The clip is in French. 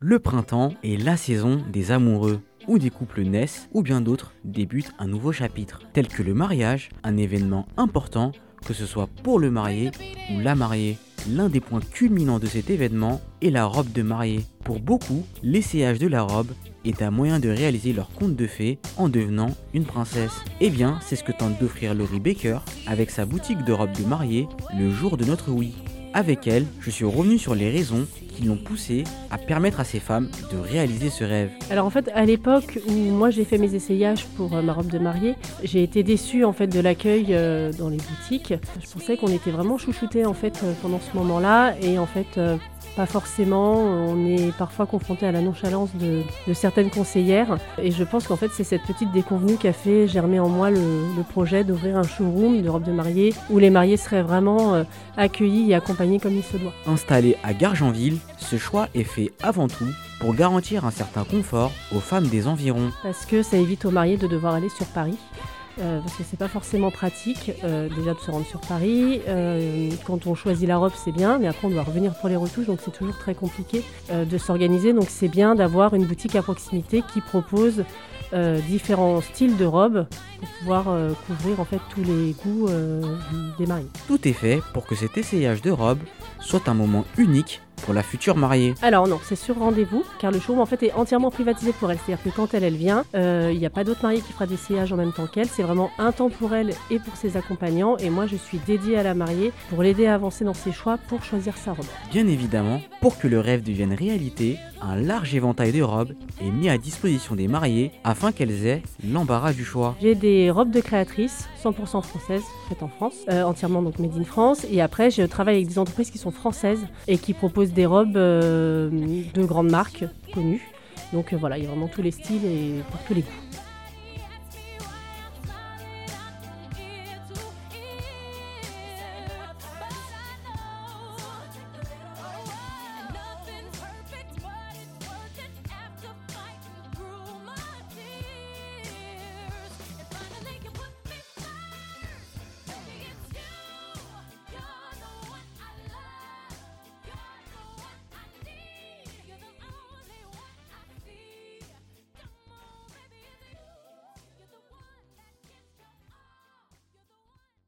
Le printemps est la saison des amoureux, où des couples naissent ou bien d'autres débutent un nouveau chapitre, tel que le mariage, un événement important, que ce soit pour le marié ou la mariée. L'un des points culminants de cet événement est la robe de mariée. Pour beaucoup, l'essayage de la robe est un moyen de réaliser leur conte de fées en devenant une princesse. Eh bien, c'est ce que tente d'offrir Laurie Baker avec sa boutique de robes de mariée le jour de notre oui. Avec elle, je suis revenu sur les raisons qui l'ont poussée à permettre à ces femmes de réaliser ce rêve. Alors en fait, à l'époque où moi j'ai fait mes essayages pour ma robe de mariée, j'ai été déçue en fait de l'accueil dans les boutiques. Je pensais qu'on était vraiment chouchoutés en fait pendant ce moment-là et en fait pas forcément. On est parfois confronté à la nonchalance de certaines conseillères et je pense qu'en fait c'est cette petite déconvenue qui a fait germer en moi le projet d'ouvrir un showroom de robes de mariée où les mariés seraient vraiment accueillis et accompagnés comme il se doit. Installé à Gargenville, ce choix est fait avant tout pour garantir un certain confort aux femmes des environs. Parce que ça évite aux mariés de devoir aller sur Paris. Parce que c'est pas forcément pratique déjà de se rendre sur Paris. Quand on choisit la robe, c'est bien, mais après on doit revenir pour les retouches, donc c'est toujours très compliqué de s'organiser. Donc c'est bien d'avoir une boutique à proximité qui propose différents styles de robes pour pouvoir couvrir en fait tous les goûts des mariés. Tout est fait pour que cet essayage de robe soit un moment unique pour la future mariée. Alors non, c'est sur rendez-vous, car le showroom en fait est entièrement privatisé pour elle. C'est-à-dire que quand elle vient, il n'y a pas d'autre mariée qui fera d'essayage en même temps qu'elle. C'est vraiment un temps pour elle et pour ses accompagnants. Et moi, je suis dédiée à la mariée pour l'aider à avancer dans ses choix pour choisir sa robe. Bien évidemment, pour que le rêve devienne réalité, un large éventail de robes est mis à disposition des mariées afin qu'elles aient l'embarras du choix. J'ai des robes de créatrices 100% françaises, faites en France, entièrement donc made in France. Et après, je travaille avec des entreprises qui sont françaises et qui proposent des robes de grandes marques connues. Donc voilà, il y a vraiment tous les styles et pour tous les goûts.